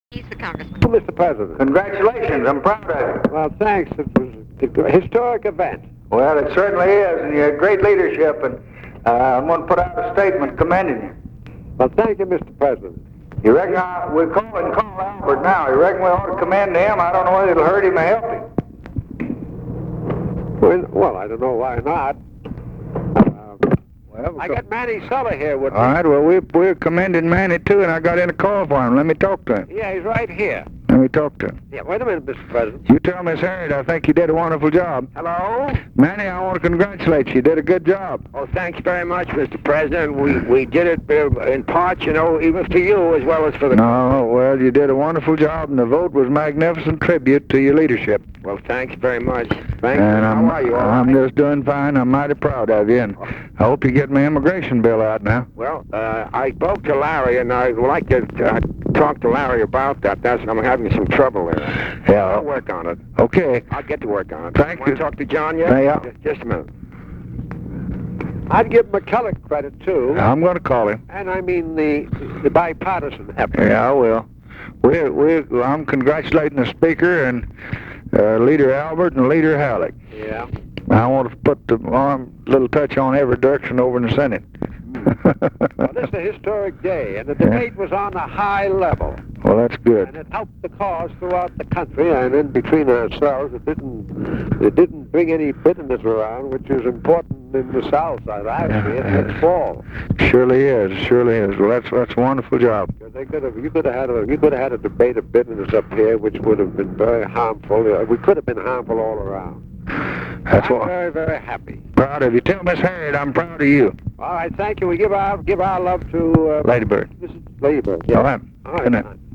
He's the congressman. Well, Mr. President. Congratulations, I'm proud of you. Well, thanks. It was a historic event. Well, it certainly is, and you had great leadership, and I'm going to put out a statement commending you. Well, thank you, Mr. President. You reckon we're calling Albert now. You reckon we ought to commend him? I don't know whether it'll hurt him or help him. Well, I don't know why not. I got Manny Suller here with me. All right, well, we're commending Manny, too, and I got in a call for him. Let me talk to him. Yeah, he's right here. Let me talk to him. Yeah, wait a minute, Mr. President. You tell Miss Harriet I think you did a wonderful job. Hello? Manny, I want to congratulate you. You did a good job. Oh, thanks very much, Mr. President. We did it in part, even for you as well as for the... No, well, you did a wonderful job, and the vote was a magnificent tribute to your leadership. Well, thanks very much. Thank and you. How are you? All I'm right? just doing fine. I'm mighty proud of you, and I hope you get my immigration bill out now. Well, I spoke to Larry, and I'd like to talk to Larry about that. I'm having some trouble there. Yeah. I'll work on it. Okay. I'll get to work on it. Thank Want you. to talk to John yet? Yeah. Just a minute. I'd give McCulloch credit, too. I'm going to call him. And I mean the bipartisan effort. Yeah, I will. I'm congratulating the Speaker and Leader Albert and Leader Halleck. Yeah. I want to put the little touch on every direction over in the Senate. Well, this is a historic day, and the debate was on a high level. Well, that's good. And it helped the cause throughout the country, and in between ourselves, it didn't bring any bitterness around, which is important in the South side. Actually, it's fall. Surely is. Well, that's a wonderful job. You could have had a debate of bitterness up here, which would have been very harmful. We could have been harmful all around. That's I'm very, very happy. Proud of you. Tell Miss Harriet I'm proud of you. All right, thank you. We give our love to Ladybird. Mrs. Ladybird. Yeah. All right. All right. Good night.